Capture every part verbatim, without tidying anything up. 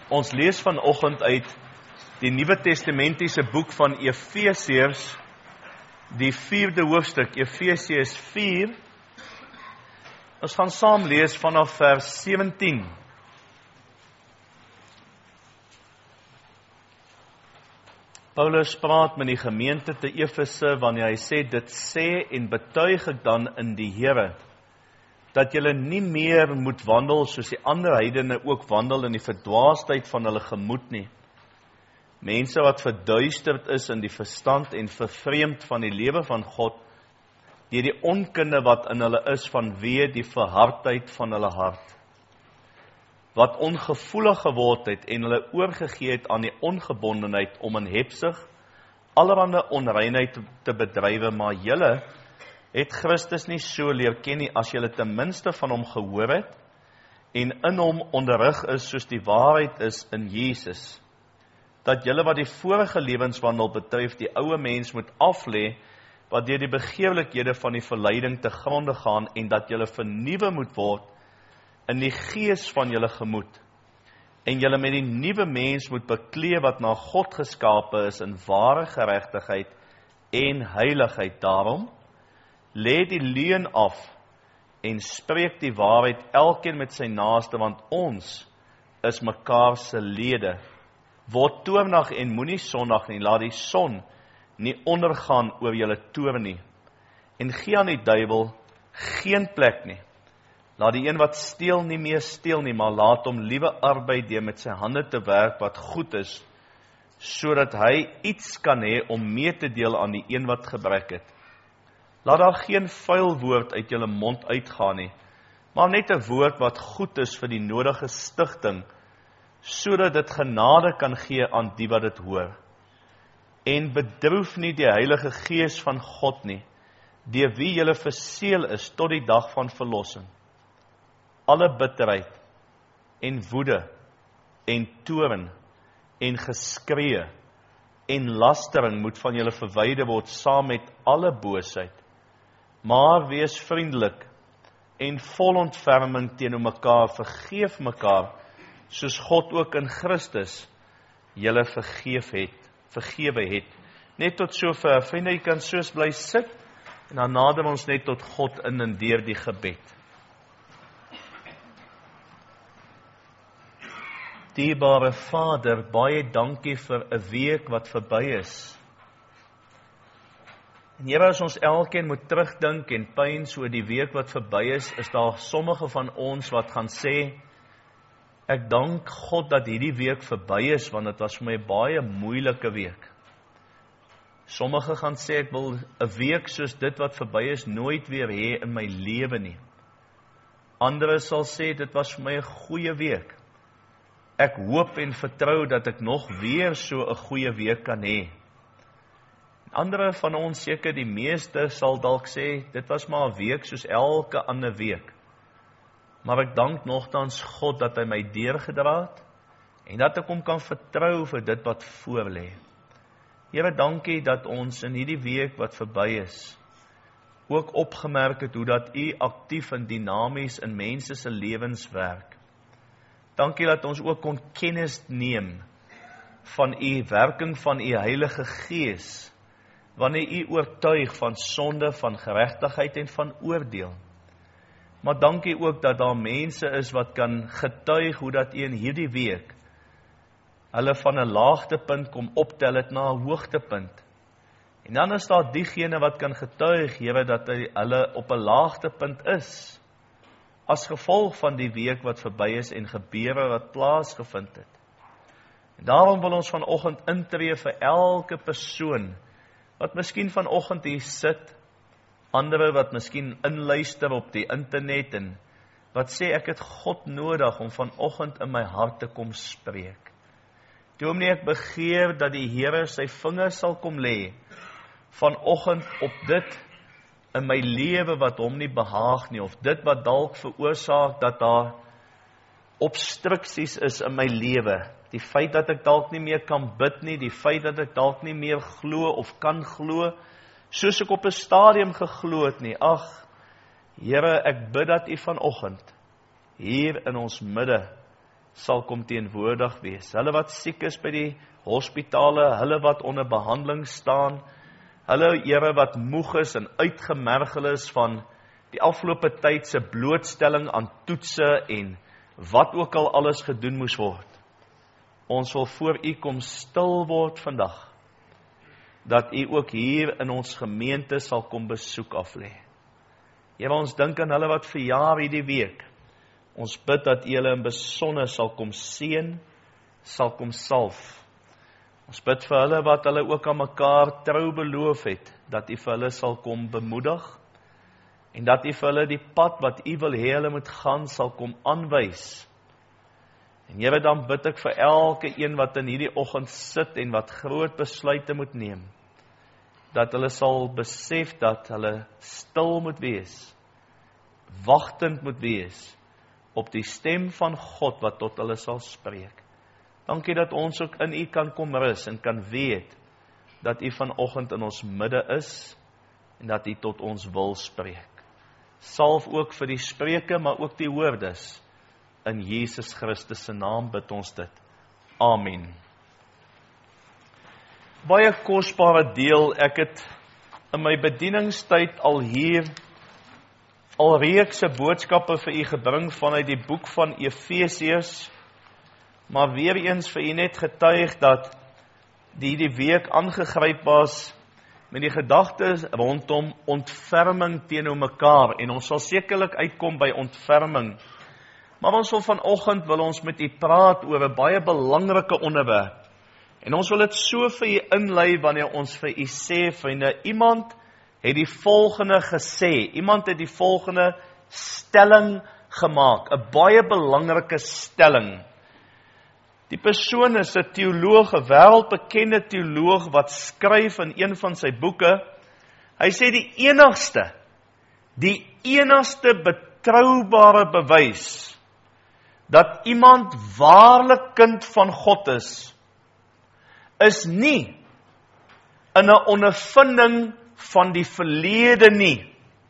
Ons lees vanoggend uit die Nuwe Testamentiese boek van Efesiërs, die vierde hoofstuk, Efesiërs vier. Ons gaan saam lees vanaf vers sewentien. Paulus praat met die gemeente te Efese wanneer hy sê, dit sê en betuig ek dan in die Here, dat julle nie meer moet wandel soos die ander heidene ook wandel in die verdwaasheid van hulle gemoed nie. Mense wat verduisterd is in die verstand en vervreemd van die lewe van God, deur die onkunde wat in hulle is vanweë die verhardheid van hulle hart, wat ongevoelig geword het en hulle oorgegee het aan die ongebondenheid om in hebsug allerhande onreinheid te bedrywe, maar julle het Christus nie so leer ken nie, as julle ten minste van hom gehoor het en in hom onderrig is soos die waarheid is in Jesus, dat julle wat die vorige lewenswandel betref die ouë mens moet aflê, wat deur die begeerlikhede van die verleiding te gronde gaan, en dat julle vernuwe moet word in die gees van julle gemoed, en julle met die nuwe mens moet beklee wat na God geskape is in ware geregtigheid en heiligheid. Daarom lê die leuen af en spreek die waarheid elkeen met sy naaste, want ons is mekaar se lede. Word toornig en moenie sondig nie, laat die son nie ondergaan oor julle toorn nie, en gee aan die duiwel geen plek nie. Laat die een wat steel nie meer steel nie, maar laat hom liewe arbeid deur met sy hande te werk wat goed is, sodat hy iets kan hê om mee te deel aan die een wat gebrek het. Laat daar geen vuil woord uit julle mond uitgaan nie, maar net 'n woord wat goed is vir die nodige stigting, sodat dit genade kan gee aan die wat dit hoor. En bedroef nie die Heilige Gees van God nie, deur wie julle verseël is tot die dag van verlossing. Alle bitterheid en woede en toorn en geskree en lastering moet van julle verwyder word saam met alle boosheid. Maar wees vriendelik en vol ontferming teenoor mekaar, vergeef mekaar, soos God ook in Christus julle vergeef het, vergewe het. Net tot sover, vriende, jy kan soos bly sit, en dan nader ons net tot God in en deur die gebed. Dierbare Vader, baie dankie vir 'n week wat verby is. En Here, as ons elkeen moet terugdink en pyns oor die week wat verby is, is daar sommige van ons wat gaan sê, ek dank God dat hierdie week verby is, want dit was vir my 'n baie moeilike week. Sommige gaan sê, ek wil 'n week soos dit wat verby is nooit weer hê in my lewe nie. Andere sal sê, dit was vir my 'n goeie week. Ek hoop en vertrou dat ek nog weer so 'n goeie week kan hê. Andere van ons, seker die meeste, sal dalk sê, dit was maar 'n week soos elke ander week. Maar ek dank nogtans God dat hy my deurgedra het, en dat ek hom kan vertrou vir dit wat voor lê. Here, dankie dat ons in hierdie week wat verby is, ook opgemerk het hoe dat U aktief en dinamies in mense se lewens werk. Dankie dat ons ook kon kennis neem van U werking van U Heilige Gees, wanneer U oortuig van sonde, van geregtigheid en van oordeel. Maar dankie ook dat daar mense is wat kan getuig hoe dat U in hierdie week hulle van 'n laagtepunt kom optel het na 'n hoogtepunt. En dan is daar diegene wat kan getuig, Here, dat hy, hulle op 'n laagtepunt is, as gevolg van die week wat verby is en gebeure wat plaasgevind het. En daarom wil ons vanoggend intree vir elke persoon wat miskien vanoggend hier sit, ander wat miskien inluister op die internet en wat sê, ek het God nodig om vanoggend in my hart te kom spreek. Dominee, ek begeer dat die Here sy vinger sal kom lê vanoggend op dit in my lewe wat hom nie behaag nie, of dit wat dalk veroorsaak dat daar obstruksies is in my lewe. Die feit dat ek dalk nie meer kan bid nie, die feit dat ek dalk nie meer glo of kan glo, soos ek op 'n stadium geglo het nie. Ag, Here, ek bid dat U vanoggend hier in ons midde sal kom teenwoordig wees. Hulle wat siek is by die hospitale, hulle wat onder behandeling staan, hulle Here wat moeg is en uitgemergel is van die afgelope tyd se blootstelling aan toetse en wat ook al alles gedoen moes word. Ons wil voor U kom stil word vandag, dat U ook hier in ons gemeente sal kom besoek aflê. Here, ons dink aan hulle wat verjaar hierdie week. Ons bid dat U hulle in besonder sal kom seën, sal kom salf. Ons bid vir hulle wat hulle ook aan mekaar trou beloof het, dat U vir hulle sal kom bemoedig, en dat U vir hulle die pad wat U wil hê hulle moet gaan, sal kom aanwys. En Here, dan bid ek vir elke een wat in hierdie oggend sit en wat groot besluite moet neem, dat hulle sal besef dat hulle stil moet wees, wagtend moet wees, op die stem van God wat tot hulle sal spreek. Dankie dat ons ook in U kan kom rus en kan weet, dat U vanoggend in ons midde is, en dat U tot ons wil spreek. Salf ook vir die spreuke, maar ook die hoordes. In Jesus Christus se naam bid ons dit. Amen. Baie kosbare deel, ek het in my bedieningstyd al hier al reekse boodskappe vir U gebring vanuit die boek van Efesiërs, maar weer eens vir U net getuig dat die die week aangegryp was met die gedagtes rondom ontferming teenoor mekaar, en ons sal sekerlik uitkom by ontferming. Maar ons wil vanoggend wil ons met U praat oor 'n baie belangrike onderwerp. En ons wil dit so vir U inlei wanneer ons vir U sê, vriende, iemand het die volgende gesê, iemand het die volgende stelling gemaak, 'n baie belangrike stelling. Die persoon is 'n teoloog, 'n wêreldbekende teoloog wat skryf in een van sy boeke. Hy sê die enigste, die enigste betroubare bewys dat iemand waarlik kind van God is, is nie in 'n ondervinding van die verlede nie,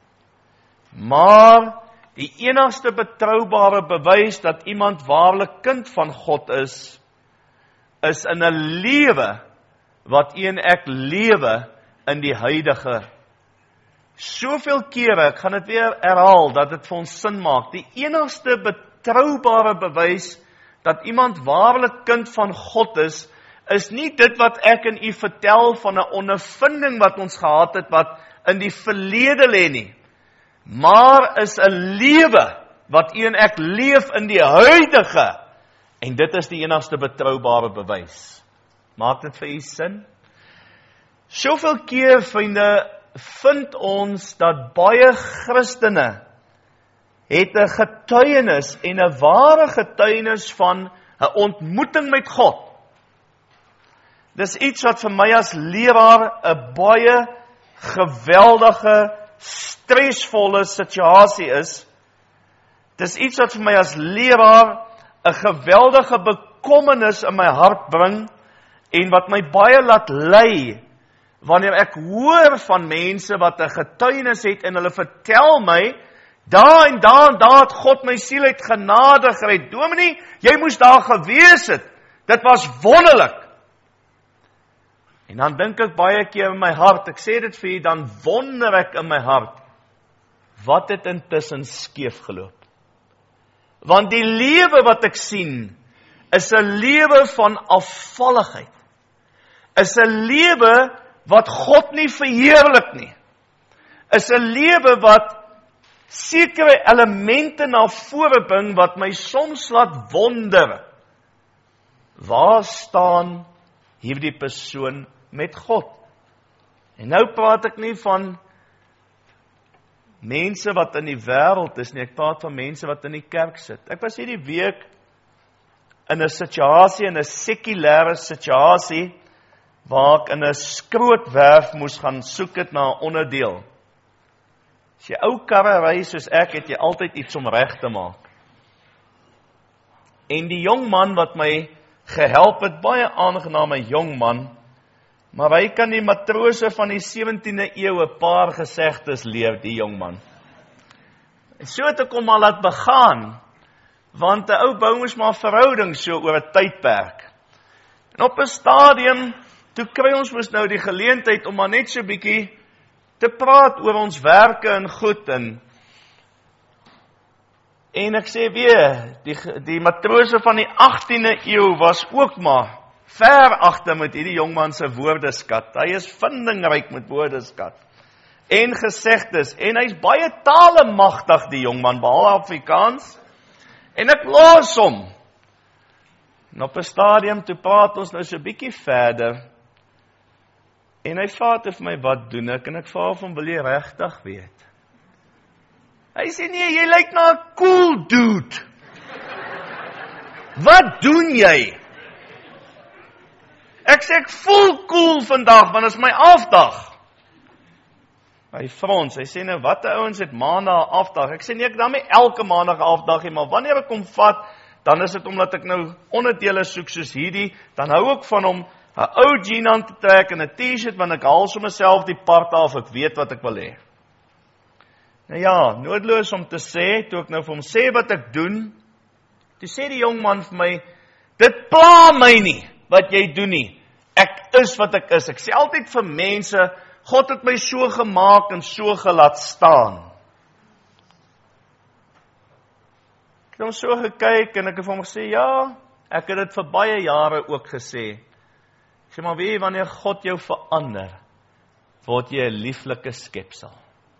maar die enigste betroubare bewys dat iemand waarlik kind van God is, is in 'n lewe wat U en ek lewe in die huidige. Soveel kere, ek gaan dit weer herhaal, dat dit vir ons sin maak, die enigste betroubare bewys dat iemand waarlik kind van God is, is nie dit wat ek en U vertel van 'n ondervinding wat ons gehad het, wat in die verlede lê nie, maar is 'n lewe wat U en ek leef in die huidige, en dit is die enigste betroubare bewys. Maak dit vir U sin? Soveel keer, vriende, vind ons dat baie Christene het 'n getuienis en 'n ware getuienis van 'n ontmoeting met God. Dis iets wat vir my as leraar 'n baie geweldige, stresvolle situasie is. Dis iets wat vir my as leraar 'n geweldige bekommernis in my hart bring, en wat my baie laat ly, wanneer ek hoor van mense wat 'n getuienis het, en hulle vertel my, daar en daar en daar het God my siel uit genade gered. Dominee, jy moes daar gewees het. Dit was wonderlik. En dan dink ek baie keer in my hart, ek sê dit vir U, dan wonder ek in my hart, wat het intussen skeef geloop? Want die lewe wat ek sien, is 'n lewe van afvalligheid. Is 'n lewe wat God nie verheerlik nie. Is 'n lewe wat sekere elemente na vore bring, wat my soms laat wonder, waar staan hierdie persoon met God? En nou praat ek nie van mense wat in die wêreld is nie, ek praat van mense wat in die kerk sit. Ek was hierdie week in 'n situasie, in 'n sekulêre situasie, waar ek in 'n skrootwerf moes gaan soek het na 'n onderdeel. As jy ou karre ry soos ek, het jy altyd iets om reg te maak. En die jong man wat my gehelp het, baie aangename jong man, maar hy kan die matrose van die sewentiende eeu 'n paar gesegdes leer, die jong man. En so het ek hom al laat begaan, want 'n ou bou mos maar verhouding so oor 'n tydperk. En op 'n stadium, toe kry ons mos nou die geleentheid om maar net so bietjie te praat oor ons werke en goed, en en ek sê weer, die, die matrose van die agtiende eeu was ook maar ver agter met hierdie jongman se woordeskat. Hy is vindingryk met woordeskat en gesegdes, en hy's baie tale magtig, die jongman, behalwe Afrikaans, en ek los hom. En op 'n stadium, toe praat ons nou so 'n bietjie verder, en hy vra vir my, wat doen ek? En ek vra hom, wil jy regtig weet? Hy sê, nee, jy lyk na 'n cool dude. Wat doen jy? Ek sê, ek voel cool vandag, want dit is my afdag. Hy frons, hy sê, nou, wat die ouens het maandag afdag? Ek sê, nee, ek dan nie elke maandag afdag, maar wanneer ek kom vat, dan is dit omdat ek nou onderdele soek soos hierdie, dan hou ek van hom 'n ou jean aan te trek en 'n t-shirt, want ek haal so myself die part af, ek weet wat ek wil hê. Nou ja, noodloos om te sê, toe ek nou vir hom sê wat ek doen, toe sê die jong man vir my, dit pla my nie, wat jy doen nie. Ek is wat ek is. Ek sê altyd vir mense, God het my so gemaak en so gelaat staan. Ek het hom so gekyk en ek het vir hom gesê, ja, ek het dit vir baie jare ook gesê. Ek sê, maar weet jy, wanneer God jou verander, word jy 'n lieflike skepsel.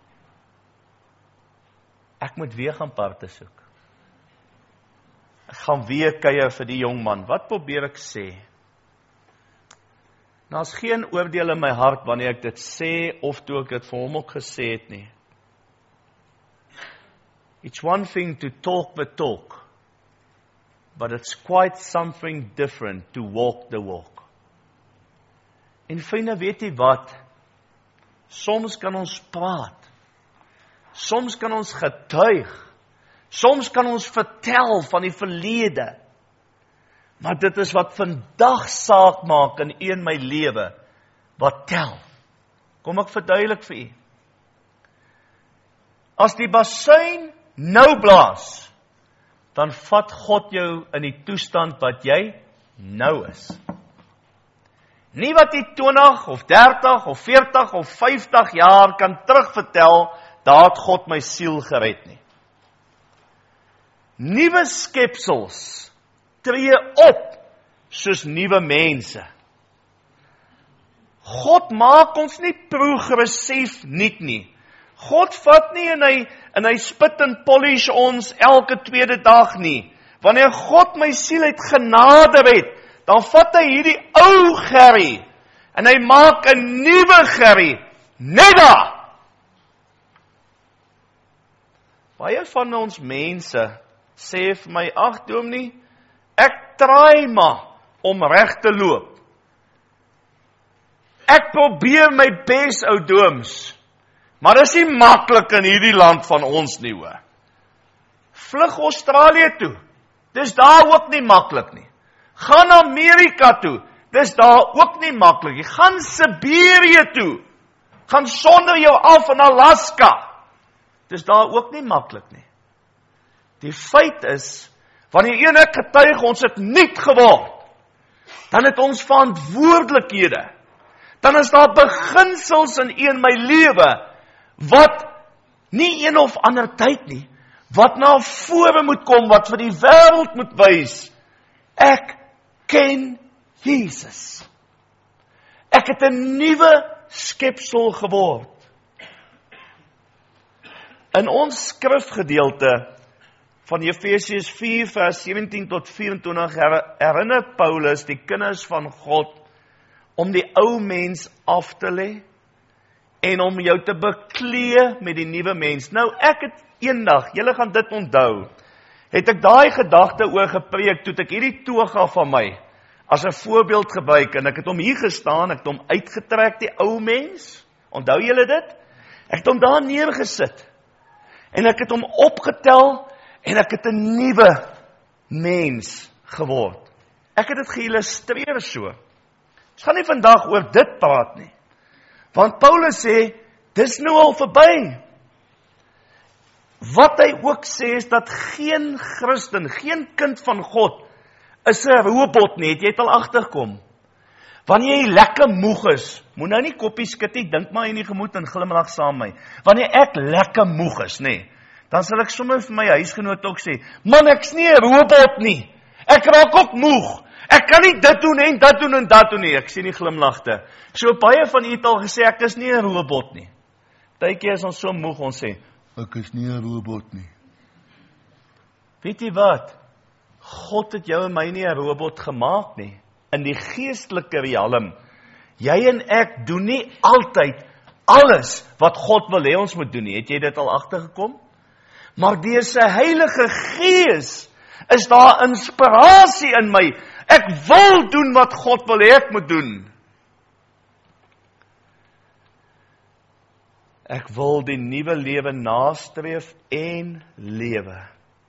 Ek moet weer gaan parte soek. Ek gaan weer kuier vir die jong man. Wat probeer ek sê? Nou, is geen oordeel in my hart wanneer ek dit sê, of toe ek dit vir hom ook gesê het nie. It's one thing to talk the talk, but it's quite something different to walk the walk. En vriende, weet jy wat? Soms kan ons praat. Soms kan ons getuig. Soms kan ons vertel van die verlede. Maar dit is wat vandag saak maak in een my lewe, wat tel. Kom ek verduidelik vir u. As die basuin nou blaas, dan vat God jou in die toestand wat jy nou is. Nie wat jy twintig of dertig of veertig of vyftig jaar kan terugvertel, daar het God my siel gered nie. Nuwe skepsels tree op soos nuwe mense. God maak ons nie progressief niet nie. God vat nie en hy, en hy spit en polish ons elke tweede dag nie. Wanneer God my siel uit genade het, dan vat hy hierdie ou Gerry en hy maak 'n nuwe Gerry. Nega! Baie van ons mense sê vir my, ag dominee, ek traai maar om reg te loop. Ek probeer my bes, ou dooms. Maar dis nie maklik in hierdie land van ons nie, hoor. Vlug Australië toe. Dis daar ook nie maklik nie. Gaan Amerika toe. Dis daar ook nie maklik nie. Gaan Siberië toe. Gaan sonder jou af in Alaska. Dis daar ook nie maklik nie. Die feit is, wanneer een ek getuig, ons het nuut geword, dan het ons verantwoordelikhede. Dan is daar beginsels in een my lewe, wat nie een of ander tyd nie, wat na vore moet kom, wat vir die wêreld moet wys. Ek ken Jesus. Ek het 'n nuwe skepsel geword. In ons skrifgedeelte van Efesiërs vier vers sewentien tot vyf-en-twintig herinner Paulus die kinders van God om die ou mens af te lê en om jou te beklee met die nuwe mens. Nou ek het eendag, julle gaan dit onthou, het ek daai gedagte oor gepreek toe ek hierdie toga van my as 'n voorbeeld gebruik en ek het hom hier gestaan, ek het hom uitgetrek, die ou mens. Onthou julle dit? Ek het hom daar neergesit en ek het hom opgetel en ek het 'n nuwe mens geword. Ek het dit geïllustreer so. Ons gaan nie vandag oor dit praat nie. Want Paulus sê, dis nou al verby. wat hy ook sê is dat geen Christen, geen kind van God, is 'n robot nie, het jy het al agterkom. Wanneer jy lekker moeg is, moet nou nie koppie skud nie, dink maar in die gemoed en glimlag saam met my. Wanneer ek lekker moeg is, nee, dan sal ek sommer vir my huisgenoot ook sê, man, ek's nie 'n robot nie. Ek raak ook moeg. Ek kan nie dit doen en dit doen en dat doen nie. Ek sien die glimlagte. So baie van u het al gesê, ek is nie 'n robot nie. Partykeer is ons so moeg, ons sê, ek is nie 'n robot nie. Weet jy wat? God het jou en my nie 'n robot gemaak nie. In die geestelike realm, jy en ek doen nie altyd alles wat God wil hê ons moet doen nie. Het jy dit al agtergekom? Maar deur sy Heilige Gees is daar inspirasie in my. Ek wil doen wat God wil hê ek moet doen. Ek wil die nuwe lewe nastreef en lewe.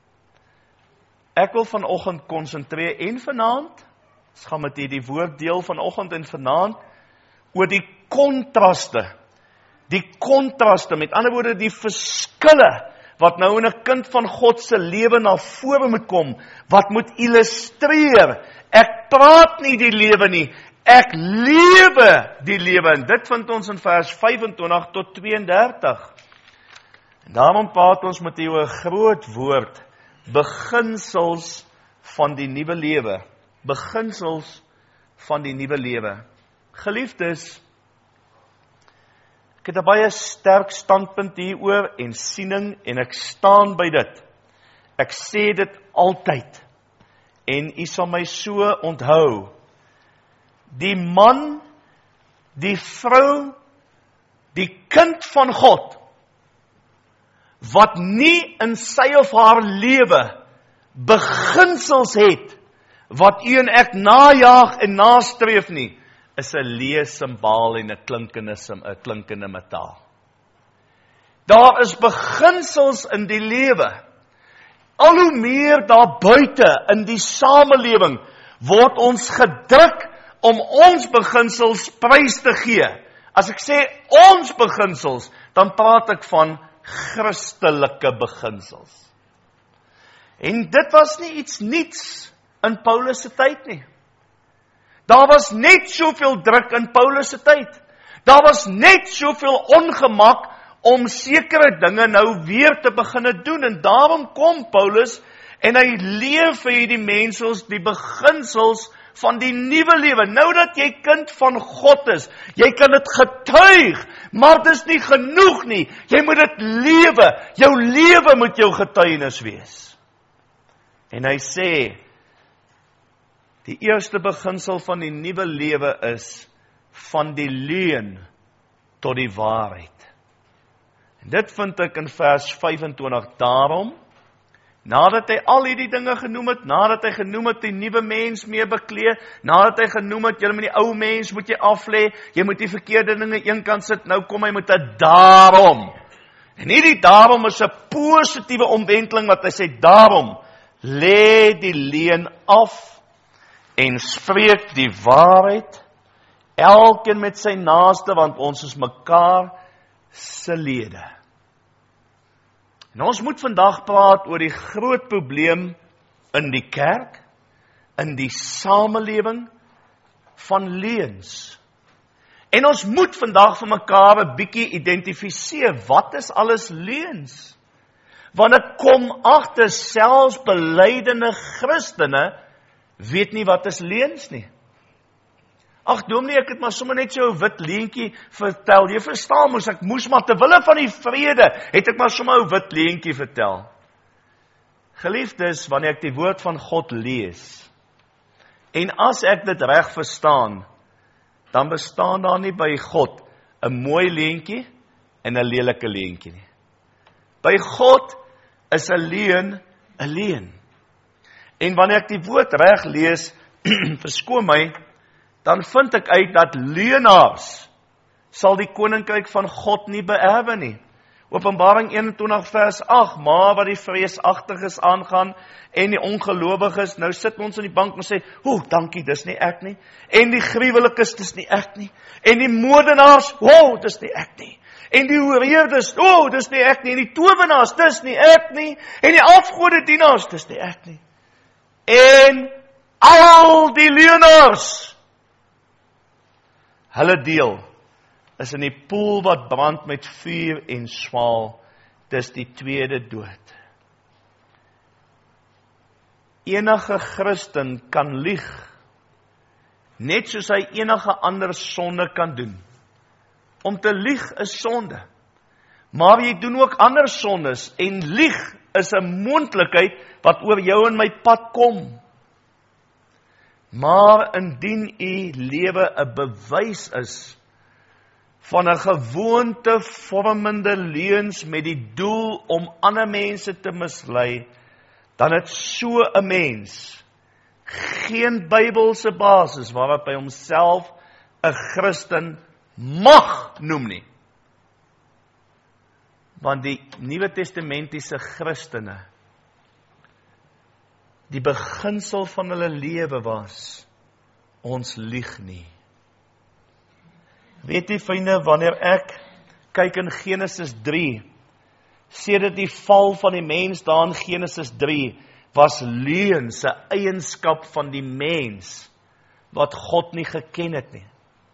Ek wil vanoggend konsentreer en vanaand, ons gaan met hierdie woord deel vanoggend en vanaand, oor die kontraste. Die kontraste, met ander woorde die verskille, wat nou in 'n kind van God se lewe na vore moet kom, wat moet illustreer. Ek praat nie die lewe nie, ek lewe die lewe. En dit vind ons in vers vyfentwintig tot tweeëndertig. En daarom praat ons met u oor 'n groot woord, beginsels van die nuwe lewe. Beginsels van die nuwe lewe. Geliefdes, ek het 'n baie sterk standpunt hieroor en siening en ek staan by dit. Ek sê dit altyd en u sal my so onthou. Die man, die vrou, die kind van God, wat nie in sy of haar lewe beginsels het, wat u en ek najaag en nastreef nie, is 'n leë simbaal en 'n klinkende, 'n klinkende metaal. Daar is beginsels in die lewe. Al hoe meer daar buite in die samelewing word ons gedruk om ons beginsels prys te gee. As ek sê ons beginsels, dan praat ek van Christelike beginsels. En dit was nie iets niets in Paulus se tyd nie. Daar was net soveel druk in Paulus se tyd. Daar was net soveel ongemak om sekere dinge nou weer te begin doen. En daarom kom Paulus en hy leef vir hierdie mense die beginsels van die nuwe lewe. Nou dat jy kind van God is, jy kan dit getuig, maar dit is nie genoeg nie. Jy moet dit lewe. Jou lewe moet jou getuienis wees. En hy sê, die eerste beginsel van die nuwe lewe is van die leuen tot die waarheid. En dit vind ek in vers vyfentwintig. Daarom, nadat hy al hierdie dinge genoem het, nadat hy genoem het die nuwe mens mee beklee, nadat hy genoem het, jy met die ou mens moet jy aflê, jy moet die verkeerde dinge eenkant sit, nou kom hy met 'n daarom. En hierdie daarom is 'n positiewe omwenteling wat hy sê, daarom, lê die leuen af en spreek die waarheid, elkeen met sy naaste, want ons is mekaar se lede. En ons moet vandag praat oor die groot probleem in die kerk, in die samelewing van leuns. En ons moet vandag vir mekaar 'n bietjie identifiseer, wat is alles leuns? Want ek kom agter, selfs belydende Christene weet nie wat is leuns nie. Ag dominee, ek het maar sommer net so 'n wit leentjie vertel. Jy verstaan mos, ek moes maar terwille van die vrede, het ek maar sommer 'n wit leentjie vertel. Geliefdes, wanneer ek die woord van God lees, en as ek dit reg verstaan, dan bestaan daar nie by God 'n mooi leentjie en 'n lelike leentjie nie. By God is 'n leuen 'n leuen. En wanneer ek die woord reg lees, verskoon my, dan vind ek uit dat leuenaars sal die koninkryk van God nie beerwe nie. Openbaring eenentwintig vers agt, maar wat die vreesagtiges aangaan en die ongelowiges, nou sit ons in die bank en sê, "O, dankie, dis nie ek nie." En die gruwelikes, dis nie ek nie. En die moordenaars, "O, dis nie ek nie." En die hoereerders, o, oh, dis nie ek nie. En die towenaars, dis nie ek nie. En die afgodedienaars, dis nie ek nie. En al die leuenaars, hulle deel is in die poel wat brand met vuur en swaal. Dis die tweede dood. Enige Christen kan lieg, net soos hy enige ander sonde kan doen. Om te lieg is sonde. Maar jy doen ook ander sondes, en lieg is 'n moontlikheid wat oor jou en my pad kom. Maar indien u lewe 'n bewys is van 'n gewoonte vormende leuns met die doel om ander mense te mislei, dan het so 'n mens geen Bybelse basis waarop hy homself 'n Christen mag noem nie. Want die Nuwe Testamentiese Christene, die beginsel van hulle lewe was, ons lieg nie. Weet jy, vriende, wanneer ek kyk in Genesis drie, sê dit die val van die mens daar in Genesis drie, was leuns 'n eienskap van die mens, wat God nie geken het nie.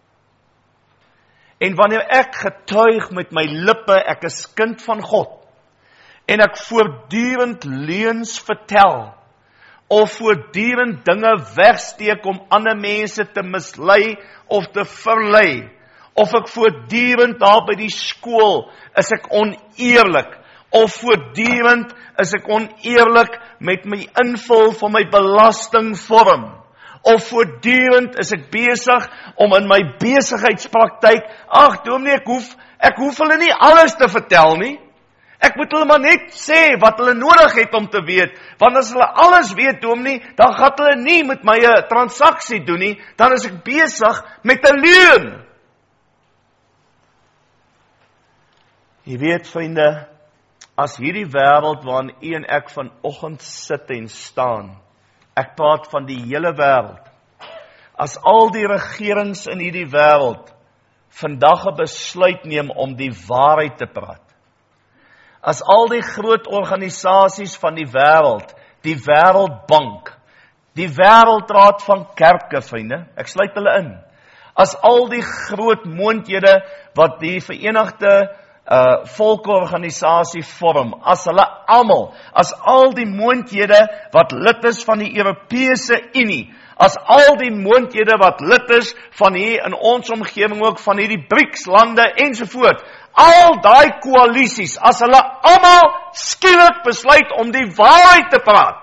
En wanneer ek getuig met my lippe, ek is kind van God, en ek voortdurend leuns vertel, of voortdurend dinge wegsteek om ander mense te mislei of te verlei, of ek voortdurend daar by die skool is ek oneerlik, of voortdurend is ek oneerlik met my invul van my belastingvorm, of voortdurend is ek besig om in my besigheidspraktyk, ag dominee, ek hoef, ek hoef hulle nie alles te vertel nie, ek moet hulle maar net sê wat hulle nodig het om te weet, want as hulle alles weet, dominee, dan gaan hulle nie met my 'n transaksie doen nie, dan is ek besig met 'n leuen. Jy weet, vriende, as hierdie wêreld waarin u en ek vanoggend sit en staan, ek praat van die hele wêreld, as al die regerings in hierdie wêreld vandag 'n besluit neem om die waarheid te praat, as al die groot organisasies van die wêreld, die Wêreldbank, die Wêreldraad van Kerke, vriende, ek sluit hulle in, as al die groot moondhede wat die Verenigde Uh, volkorganisasie vorm, as hulle almal, as al die moondhede wat lid is van die Europese Unie, as al die moondhede wat lid is van hier in ons omgewing ook van hierdie BRICS lande ensovoort, al daai koalisies, as hulle almal skielik besluit om die waarheid te praat,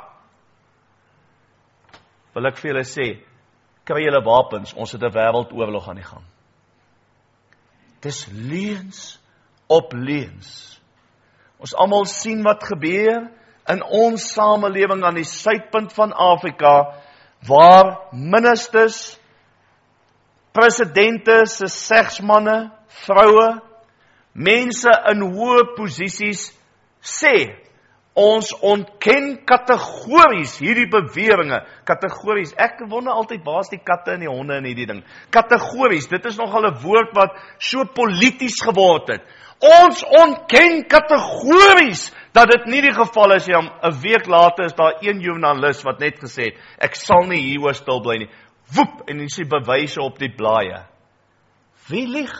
wil ek vir julle sê, kry julle wapens, ons het 'n wêreldoorlog aan die gang. Dis leuns op leuns. Ons almal sien wat gebeur in ons samelewing aan die suidpunt van Afrika, waar ministers, presidente se segsmanne, vroue, mense in hoë posisies sê, ons ontken kategories hierdie beweringe, kategories, ek wonder altyd, waar is die katte en die honde en hierdie ding, kategories, dit is nogal 'n woord wat so polities geword het, ons ontken kategories, dat dit nie die geval is, ja, 'n week later is daar een joernalis wat net gesê het, ek sal nie hieroor stil bly nie, woep, en jy sien bewyse op die blaaie. Wie lieg?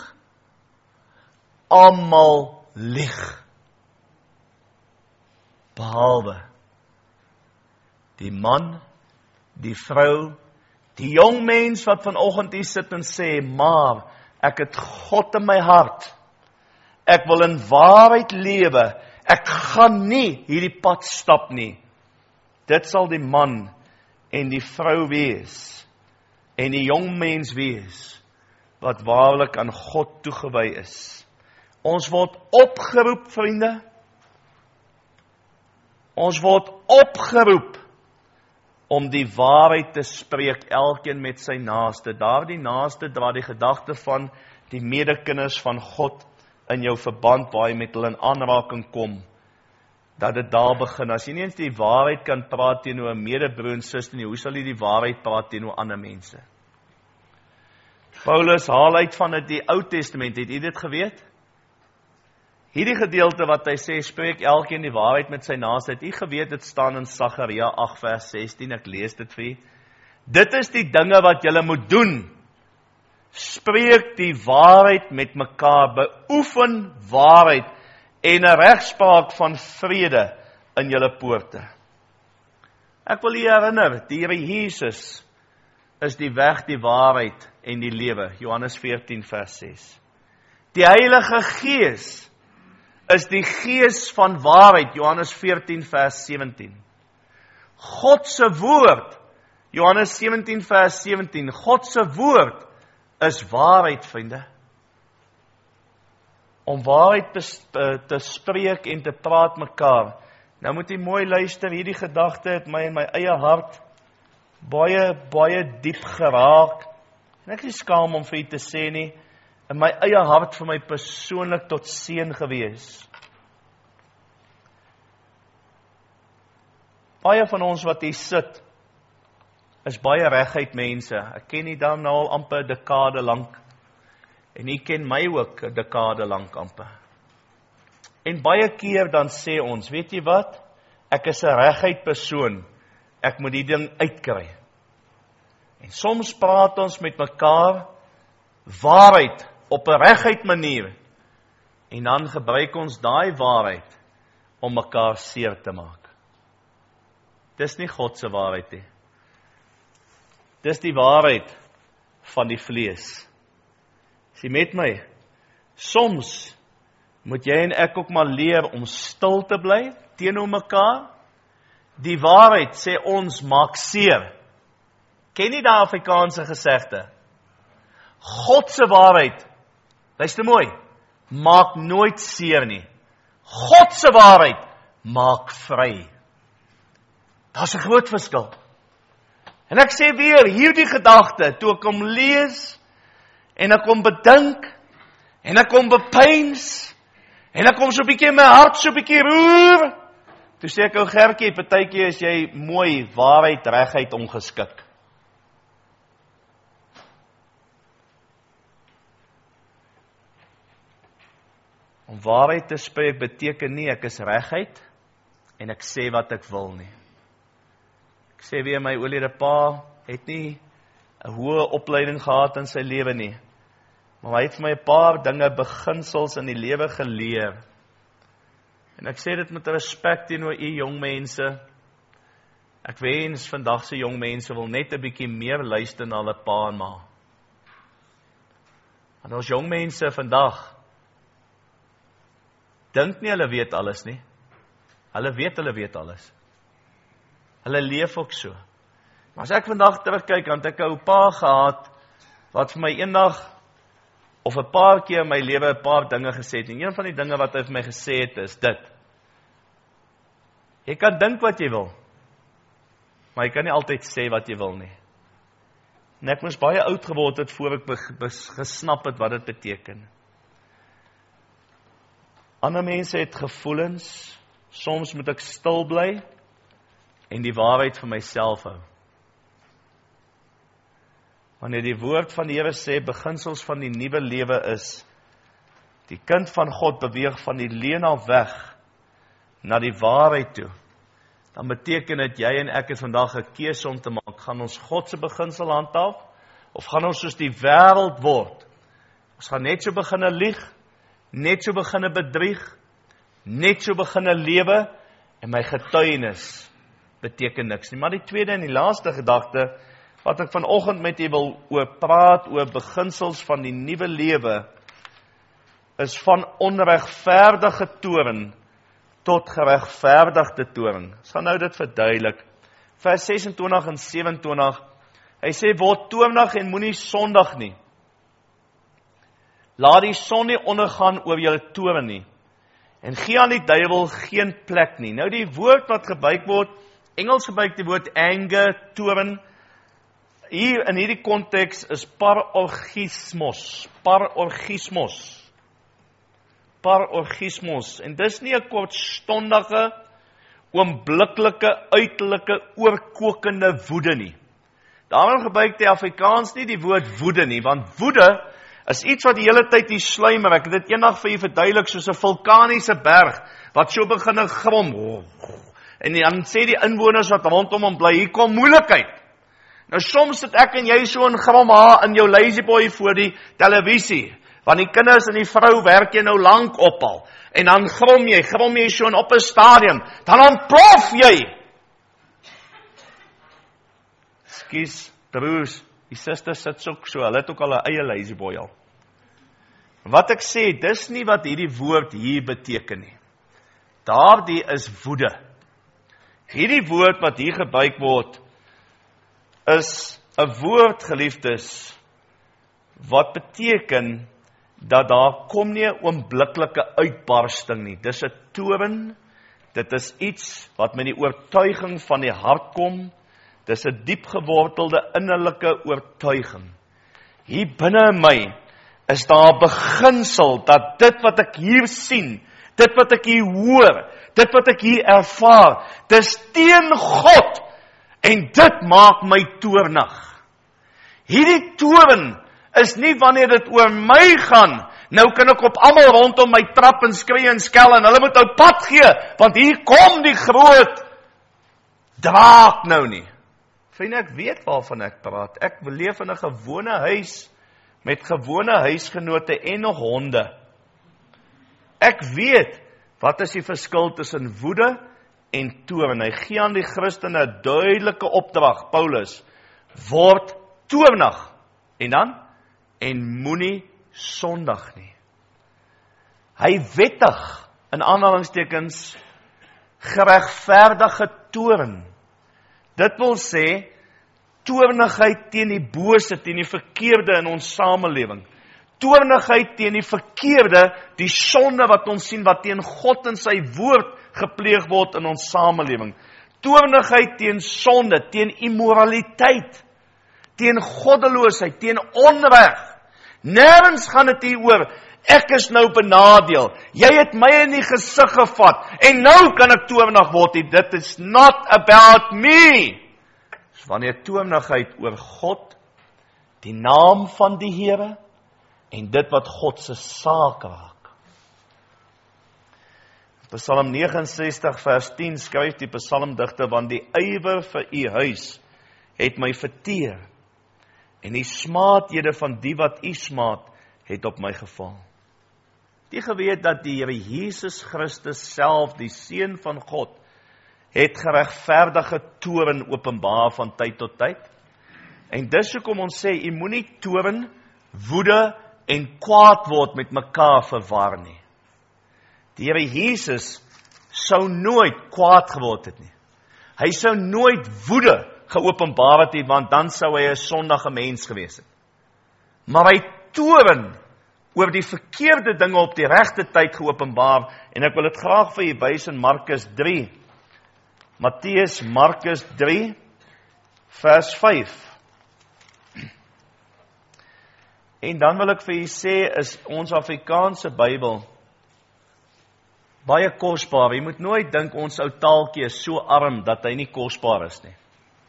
Almal lieg. Behalwe die man, die vrou, die jong mens wat vanoggend hier sit en sê, maar ek het God in my hart, ek wil in waarheid lewe, ek gaan nie hierdie pad stap nie. Dit sal die man en die vrou wees, en die jong mens wees, wat waarlik aan God toegewy is. Ons word opgeroep, vriende, ons word opgeroep, om die waarheid te spreek, elkeen met sy naaste. Daar die naaste dra die gedagte van die medekinders van God in jou verband, waar jy met hulle in aanraking kom, dat dit daar begin. As jy nie eens die waarheid kan praat teenoor 'n medebroer en suster nie, hoe sal jy die waarheid praat teenoor ander mense? Paulus haal uit van die Ou Testament, het jy dit geweet? Hierdie gedeelte wat hy sê, spreek elkeen die waarheid met sy naaste. Het u geweet, dit staan in Sagaria agt vers sestien, ek lees dit vir u. Dit is die dinge wat julle moet doen. Spreek die waarheid met mekaar, beoefen waarheid en 'n regspraak van vrede in julle poorte. Ek wil u herinner, die Here Jesus is die weg, die waarheid en die lewe. Johannes veertien vers ses. Die Heilige Gees is die Gees van waarheid. Johannes veertien vers sewentien. God se woord. Johannes sewentien vers sewentien. God se woord is waarheid, vriende. Om waarheid te spreek en te praat mekaar. Nou moet jy mooi luister, hierdie gedagte het my in my eie hart baie, baie diep geraak. En ek is nie skaam om vir u te sê nie, in my eie hart vir my persoonlik tot seën gewees. Baie van ons wat hier sit, is baie reguit mense. Ek ken nie dan nou al amper 'n dekade lank. En u ken my ook 'n dekade lank amper. En baie keer dan sê ons, weet jy wat? Ek is 'n reguit persoon. Ek moet die ding uitkry. En soms praat ons met mekaar waarheid op 'n reguit manier. En dan gebruik ons daai waarheid om mekaar seer te maak. Dis nie God se waarheid nie. Dis die waarheid van die vlees. Is jy met my? Soms moet jy en ek ook maar leer om stil te bly teenoor mekaar. Die waarheid sê ons maak seer. Ken jy daai Afrikaanse gesegde? God se waarheid, luister mooi, maak nooit seer nie. God se waarheid maak vry. Daar's 'n groot verskil. En ek sê weer, hierdie gedagte, toe ek hom lees, en ek hom bedink, en ek hom bepeins, en ek hom so 'n bietjie in my hart so 'n bietjie roer, toe sê ek, ou Gertjie, partykeer is jy mooi, waarheid, regheid ongeskik. Om waarheid te spreek beteken nie, ek is regheid, en ek sê wat ek wil nie. Ek sê weer, my oorlede pa het nie 'n hoë opleiding gehad in sy lewe nie. Maar hy het vir my 'n paar dinge, beginsels in die lewe geleer. En ek sê dit met respek teenoor u jong mense. Ek wens vandag se jong mense wil net 'n bietjie meer luister na hulle pa en ma. En ons jong mense vandag dink nie hulle weet alles nie. Hulle weet hulle weet alles. Hulle leef ook so. Maar as ek vandag terugkyk, want ek 'n ou pa gehad, wat vir my eendag, of 'n paar keer in my lewe 'n paar dinge gesê het, en een van die dinge wat hy vir my gesê het, is dit. Jy kan dink wat jy wil, maar jy kan nie altyd sê wat jy wil nie. En ek moes baie oud geword het, voor ek gesnap het wat dit beteken. Ander mense het gevoelens, soms moet ek stil bly, en die waarheid vir myself hou. Wanneer die woord van die Here sê, beginsels van die nuwe lewe is, die kind van God beweeg van die leuen af weg, na die waarheid toe, dan beteken dit, jy en ek het vandag 'n keuse om te maak, gaan ons God se beginsel handhaaf, of gaan ons soos die wêreld word? Ons gaan net so beginne lieg, net so beginne bedrieg, net so beginne lewe, en my getuienis beteken niks nie. Maar die tweede en die laaste gedagte, wat ek vanoggend met u wil oor praat, oor beginsels van die nuwe lewe, is van onregverdige toorn tot geregverdigde toorn. Ek gaan nou dit verduidelik. Vers ses en twintig en sewe en twintig, hy sê, word toornig en moenie sondig nie. Laat die son nie ondergaan oor julle toorn nie, en gee aan die duiwel geen plek nie. Nou die woord wat gebruik word, Engels gebruik die woord anger, toorn. Hier in hierdie konteks is parorgismos, parorgismos, parorgismos, en dis nie 'n kortstondige, oombliklike, uiterlike, oorkokende woede nie. Daarom gebruik die Afrikaans nie die woord woede nie, want woede is iets wat die hele tyd die sluimer, ek het dit eendag vir julle verduidelik, soos 'n vulkaniese berg, wat so begin grom, en dan sê die inwoners wat rondom hom bly, hier kom moeilikheid. Nou soms sit ek en jy so in grom haar in jou lazy boy voor die televisie, want die kinders en die vrou werk jy nou lank ophal, en dan grom jy, grom jy so op 'n stadium, dan ontplof jy. Skus, broers, die susters sit so, so, hulle het ook al 'n eie lazy boy al. Wat ek sê, dis nie wat hierdie woord hier beteken nie. Daardie is woede. Hierdie woord wat hier gebruik word, is 'n woord, geliefdes, wat beteken dat daar kom nie 'n oombliklike uitbarsting nie. Dis 'n toorn, dit is iets wat met die oortuiging van die hart kom, dis 'n diep gewortelde innerlike oortuiging. Hier binne in my is daar 'n beginsel dat dit wat ek hier sien, dit wat ek hier hoor, dit wat ek hier ervaar, dis teen God, en dit maak my toornig. Hierdie toorn is nie wanneer dit oor my gaan, nou kan ek op almal rondom my trap en skree en skel, en hulle moet nou pad gee, want hier kom die groot draak nou nie. Vriende, ek weet waarvan ek praat. Ek leef in 'n gewone huis, met gewone huisgenote en nog honde. Ek weet, wat is die verskil tussen woede en toorn? Hy gee aan die Christene 'n duidelike opdrag, Paulus, word toornig, en dan, en moenie sondig nie. Hy wettig, in aanhalingstekens, geregverdige toorn. Dit wil sê, toornigheid teen die bose, teen die verkeerde in ons samelewing. Toornigheid teen die verkeerde, die sonde wat ons sien, wat teen God en sy woord gepleeg word in ons samelewing. Toornigheid teen sonde, teen immoraliteit, teen goddeloosheid, teen onreg. Nergens gaan dit hier oor, ek is nou benadeel, jy het my in die gesig gevat, en nou kan ek toornig word. Dit is not about me. Dus wanneer toornigheid oor God, die naam van die Here, en dit wat God se saak raak. Psalm negenensestig vers tien skryf die psalmdigter, want die ywer vir u huis het my verteer, en die smaathede van die wat u smaad het op my geval. Die geweet dat die Here Jesus Christus self, die Seun van God, het geregverdige toorn openbaar van tyd tot tyd. En dis hoekom ons sê, u moenie toorn, woede en kwaad word met mekaar verwar nie. Die Here Jesus sou nooit kwaad geword het nie. Hy sou nooit woede geopenbaar het nie, want dan sou hy 'n sondige mens gewees het. Maar hy toorn oor die verkeerde dinge op die regte tyd geopenbaar, en ek wil dit graag vir u wys in Markus drie. Matteus, Markus drie, vers vyf. En dan wil ek vir u sê, is ons Afrikaanse Bybel baie kosbaar. Jy moet nooit dink ons ou taaltjie is so arm dat hy nie kosbaar is nie.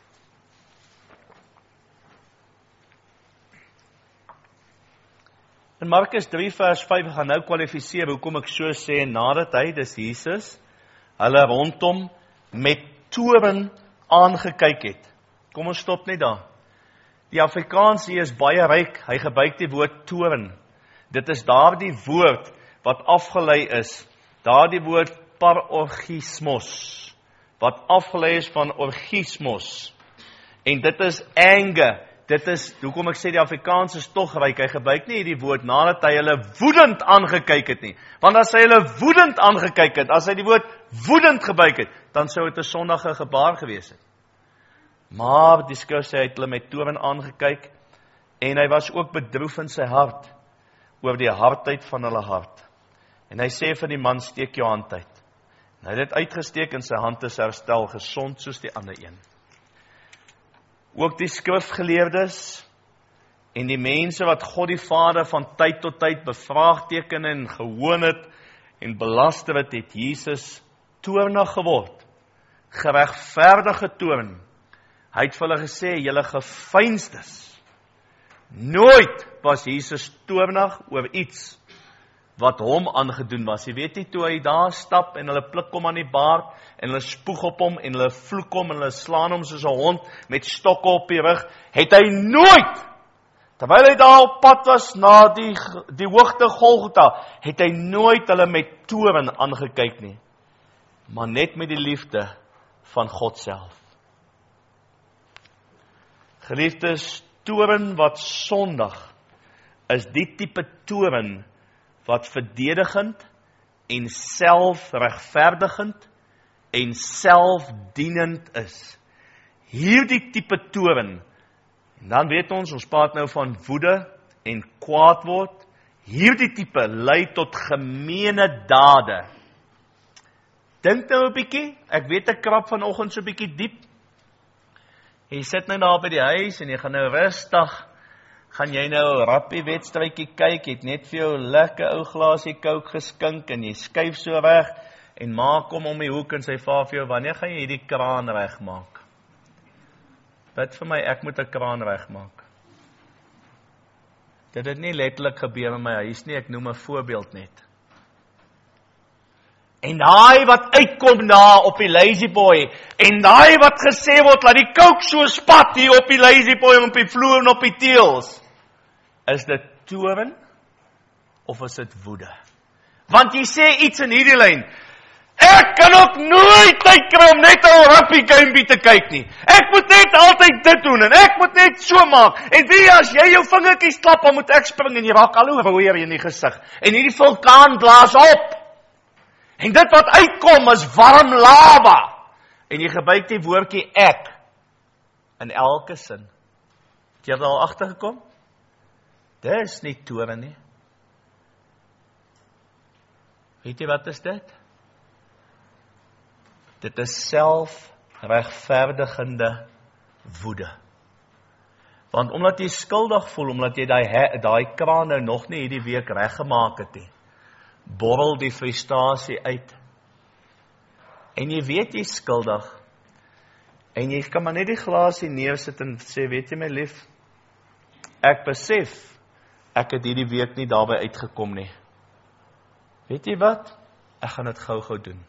In Markus drie vers vyf gaan nou kwalifiseer hoekom ek so sê, nadat hy, dis Jesus, hulle rondom met toorn aangekyk het. Kom ons stop net daar. Die Afrikaans hier is baie ryk, hy gebruik die woord toorn. Dit is daardie woord wat afgelei is, daardie woord parorgismos, wat afgelei is van orgismos. En dit is anger. Dit is, hoekom ek sê die Afrikaans is tog ryk, hy gebruik nie die woord nadat hy hulle woedend aangekyk het nie. Want as hy hulle woedend aangekyk het, as hy die woord woedend gebruik het, dan sou dit 'n sondige gebaar gewees het. Maar die skrif sê hy het hulle met toorn aangekyk, en hy was ook bedroef in sy hart, oor die hardheid van hulle hart. En hy sê vir die man, steek jou hand uit. En hy het dit uitgesteek, en sy hand is herstel, gesond soos die ander een. Ook die skrifgeleerdes, en die mense wat God die Vader van tyd tot tyd bevraagteken en gewoon het, en belaster het, het Jesus toornig geword, geregverdige toorn. Hy het vir hulle gesê, julle geveinstes, Nooit was Jesus toornig oor iets wat hom aangedoen was. Jy weet nie, toe hy daar stap en hulle pluk hom aan die baard en hulle spoeg op hom en hulle vloek hom en hulle slaan hom soos 'n hond met stokke op die rug, het hy nooit, terwyl hy daar op pad was na die, die hoogte Golgotha, het hy nooit hulle met toorn aangekyk nie, maar net met die liefde van God self. Geliefdes, toorn wat sondig is die tipe toorn wat verdedigend en selfregverdigend en selfdienend is. Hierdie tipe toorn, en dan weet ons, ons praat nou van woede en kwaad word, hierdie tipe lei tot gemeene dade. Dink nou 'n bietjie, ek weet ek krap vanoggend so 'n bietjie diep. Jy sit nou daar by die huis en jy gaan nou rustig, gaan jy nou 'n rappie wedstrydjie kyk, jy het net vir jou lekker ou glasie Coke geskink en jy skuif so weg en ma kom om die hoek en sy vra vir jou, wanneer gaan jy hierdie kraan regmaak? Bid vir my, ek moet 'n kraan regmaak. Dit het nie letterlik gebeur in my huis nie, ek noem 'n voorbeeld net. En daai wat uitkom daar op die lazy boy, en daai wat gesê word, laat die Coke so spat hier op die lazy boy, op die vloer en op die teels, is dit toorn, of is dit woede? Want jy sê iets in hierdie lyn, ek kan ook nooit tyd kry om net 'n rugby gamebie te kyk nie. Ek moet net altyd dit doen, en ek moet net so maak, en wie as jy jou vingertjies klap, dan moet ek spring, en jy raak al hoe rooier in die gesig, en hierdie vulkaan blaas op, en dit wat uitkom is warm lava, en jy gebruik die woordjie ek, in elke sin. Het jy al agtergekom? Dit is nie toorn nie. Weet jy wat is dit? Dit is selfregverdigende woede. Want omdat jy skuldig voel, omdat jy daai daai kraan nou nog nie hierdie week reggemaak het nie, borrel die frustrasie uit. En jy weet jy skuldig, en jy kan maar net die glasie neersit en sê, weet jy my lief, ek besef, ek het hierdie week nie daarby uitgekom nie. Weet jy wat? Ek gaan dit gou-gou doen.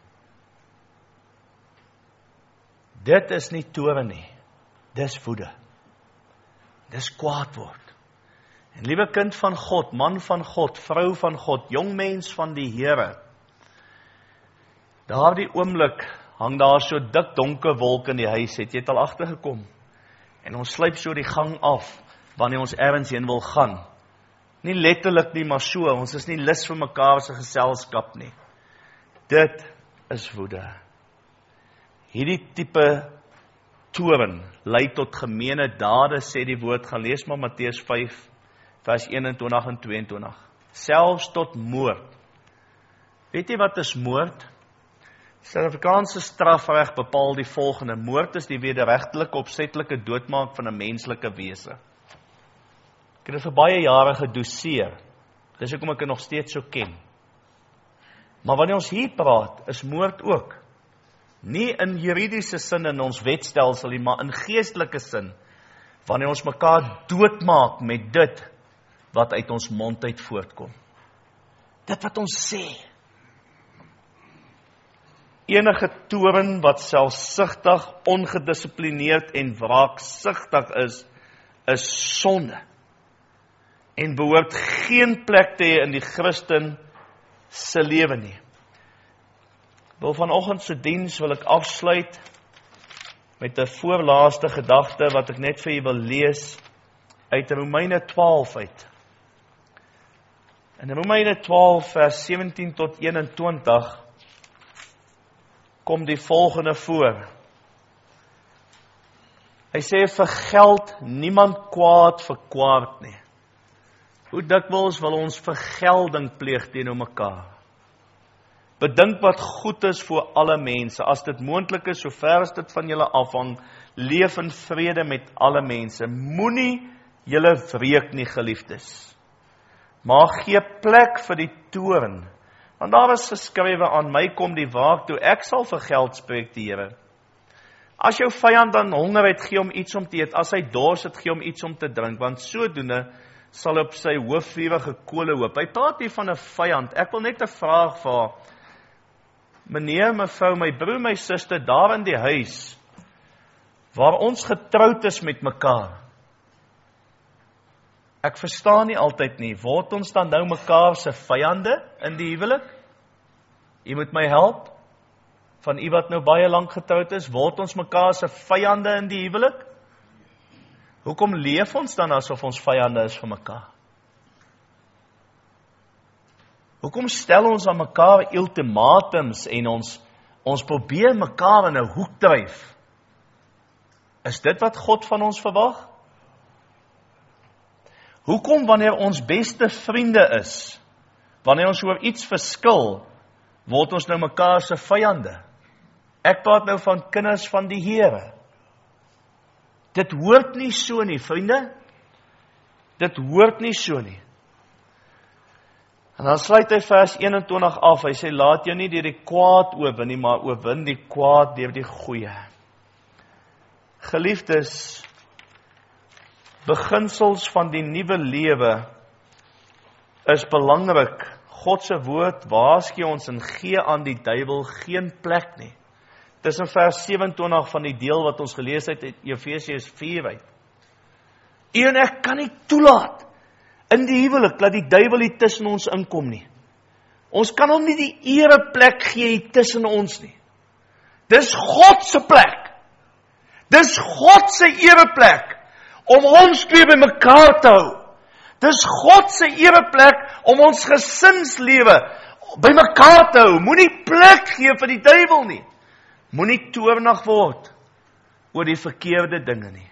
Dit is nie toorn nie, dis woede. Dis kwaad word. En liewe kind van God, man van God, vrou van God, jong mens van die Here, daardie oomblik hang daar so dik donker wolk in die huis, het jy het al agtergekom. En ons sluip so die gang af, wanneer ons ergens heen wil gaan. Nie letterlik nie, maar so, ons is nie lus vir mekaar se geselskap nie. Dit is woede. Hierdie tipe toorn lei tot gemeene dade, sê die woord, gaan lees maar Matteus vyf, vers eenentwintig en tweeëntwintig. Selfs tot moord. Weet jy wat is moord? Suid-Afrikaanse strafreg bepaal die volgende. Moord is die wederregtelike opsetlike doodmaak van 'n menslike wese. Ek het dit vir baie jare gedoseer. Dis hoekom ek dit nog steeds so ken. Maar wanneer ons hier praat, is moord ook. Nie in juridiese sin in ons wetstelsel nie, maar in geestelike sin. Wanneer ons mekaar doodmaak met dit wat uit ons mond uit voortkom. Dit wat ons sê. Enige toorn wat selfsugtig, ongedissiplineerd en wraaksugtig is, is sonde. En behoort geen plek te hê in die Christen se lewe nie. Wil vanoggend se diens wil ek afsluit met 'n voorlaaste gedagte wat ek net vir julle wil lees uit Romeine twaalf uit. In Romeine twaalf vers sewentien tot eenentwintig kom die volgende voor. Hy sê, vergeld niemand kwaad vir kwaad nie. Hoe dikwels wil ons vergelding pleeg teenoor mekaar? Bedink wat goed is vir alle mense. As dit moontlik is, sover as dit van julle afhang, leef in vrede met alle mense. Moenie julle wreek nie, geliefdes. Maar gee plek vir die toorn. Want daar is geskrywe, aan my kom die waak toe, ek sal vergeld, spreek die Here. As jou vyand dan honger het, gee hom iets om te eet. As hy dors het, gee hom iets om te drink, want sodoende sal op sy hoof vurige kole hoop. Hy praat hier van 'n vyand. Ek wil net 'n vraag vra. Meneer, mevrou, my broer, my suster, daar in die huis, waar ons getroud is met mekaar. Ek verstaan nie altyd nie, word ons dan nou mekaar se vyande in die huwelik? U moet my help, van u wat nou baie lank getroud is, word ons mekaar se vyande in die huwelik? Hoekom leef ons dan asof ons vyande is vir mekaar? Hoekom stel ons aan mekaar ultimatums en ons, ons probeer mekaar in 'n hoek dryf? Is dit wat God van ons verwag? Hoekom wanneer ons beste vriende is, wanneer ons oor iets verskil, word ons nou mekaar se vyande? Ek praat nou van kinders van die Here. Dit hoort nie so nie, vriende. Dit hoort nie so nie. En dan sluit hy vers eenentwintig af, hy sê, laat jou nie deur die kwaad oorwin nie, maar oorwin die kwaad deur die goeie. Geliefdes, beginsels van die nuwe lewe is belangrik. God se woord waarsku ons en gee aan die duiwel geen plek nie. Dis in vers sewenentwintig van die deel wat ons gelees het uit Efesiërs vier uit. U en ek kan nie toelaat in die huwelik dat die duiwel hier tussen ons inkom nie. Ons kan hom nie die ereplek gee hier tussen ons nie. Dis God se plek. Dis God se ereplek om ons twee by mekaar te hou. Dis God se ereplek om ons gesinslewe by mekaar te hou. Moenie plek gee vir die duiwel nie. Moenie toornig word oor die verkeerde dinge nie.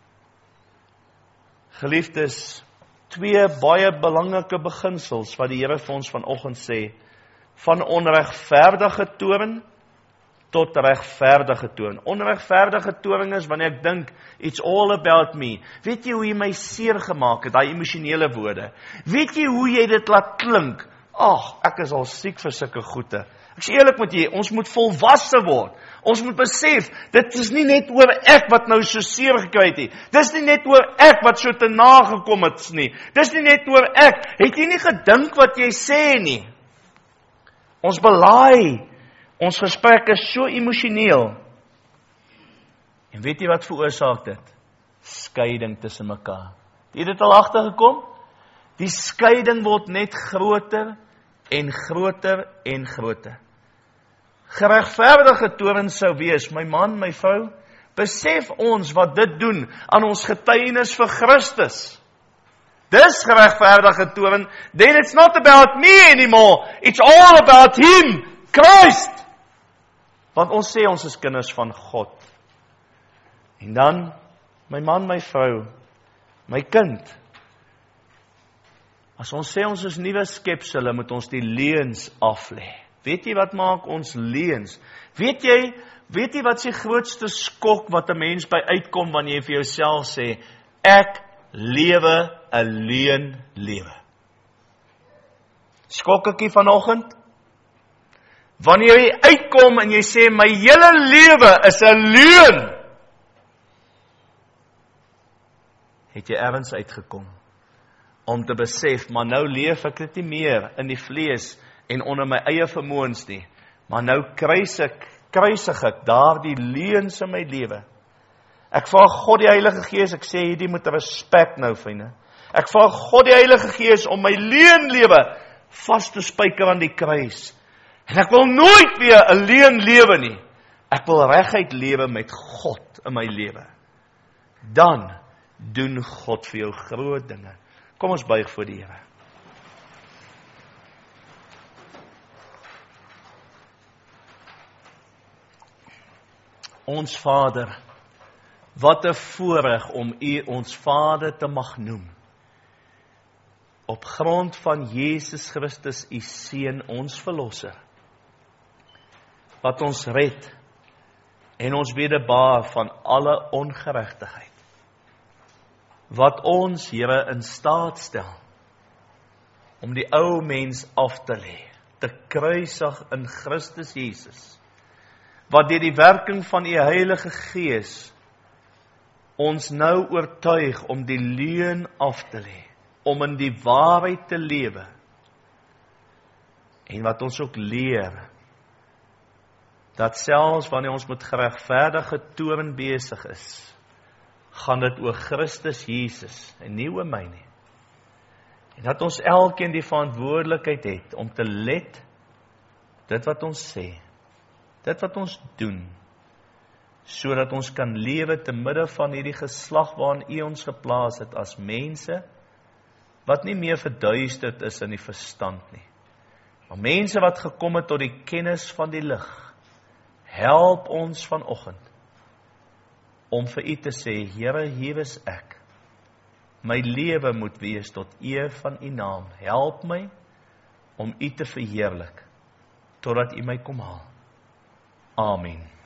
Geliefdes, twee baie belangrike beginsels wat die Here vir ons vanoggend sê, van onregverdige toorn tot regverdige toorn. Onregverdige toorn is wanneer ek dink, it's all about me. Weet jy hoe jy my seer gemaak het, daai emosionele woorde? Weet jy hoe jy dit laat klink? Ag, ek is al siek vir sulke goede. Ek sê eerlik met jy, ons moet volwasse word. Ons moet besef, dit is nie net oor ek wat nou so seer gekry het nie. Dis nie net oor ek wat so te nagekom het nie. Dis nie net oor ek. Het jy nie gedink wat jy sê nie? Ons belaai. Ons gesprek is so emosioneel. En weet jy wat veroorsaak dit? Skeiding tussen mekaar. Het jy dit al agtergekom? Die skeiding word net groter en groter en groter. Geregverdige toorn sou wees, my man, my vrou, besef ons wat dit doen aan ons getuienis vir Christus. Dis geregverdige toorn. Then it's not about me anymore. It's all about him, Christ. Want ons sê ons is kinders van God. En dan, my man, my vrou, my kind, as ons sê ons is nuwe skepsele, moet ons die leuns aflê. Weet jy wat maak ons leuns? Weet jy, weet jy wat is die grootste skok wat 'n mens by uitkom wanneer jy vir jouself sê, ek lewe 'n leuen lewe? Skok ek hier vanoggend? Wanneer jy uitkom en jy sê, my hele lewe is 'n leuen, het jy ergens uitgekom om te besef, maar nou leef ek dit nie meer in die vlees en onder my eie vermoëns nie, maar nou kruisig, kruisig ek daardie leuns in my lewe. Ek vra God die Heilige Gees, ek sê hierdie moet respek nou, vriende. Ek vra God die Heilige Gees om my leuen-lewe vas te spyker aan die kruis. En ek wil nooit weer 'n leuen lewe nie. Ek wil reguit lewe met God in my lewe. Dan doen God vir jou groot dinge. Kom ons buig voor die Here. Ons Vader, wat 'n voorreg om U ons Vader te mag noem. Op grond van Jesus Christus, U Seun, ons Verlosser, wat ons red en ons wederbaar van alle ongeregtigheid. Wat ons, Here, in staat stel om die ou mens af te lê, te kruisig in Christus Jesus. wat deur die werking van u Heilige Gees ons nou oortuig om die leuen af te lê, om in die waarheid te lewe, en wat ons ook leer, dat selfs wanneer ons met geregverdige toorn besig is, gaan dit oor Christus Jesus, en nie oor my nie. En dat ons elkeen die verantwoordelikheid het, om te let, dit wat ons sê, dit wat ons doen, sodat ons kan lewe te midde van hierdie geslag waarin U ons geplaas het as mense, wat nie meer verduisterd is in die verstand nie, maar mense wat gekom het tot die kennis van die lig. Help ons vanoggend om vir U te sê, Here, hier is ek. My lewe moet wees tot eer van U naam. Help my om U te verheerlik, totdat U my kom haal. Amen.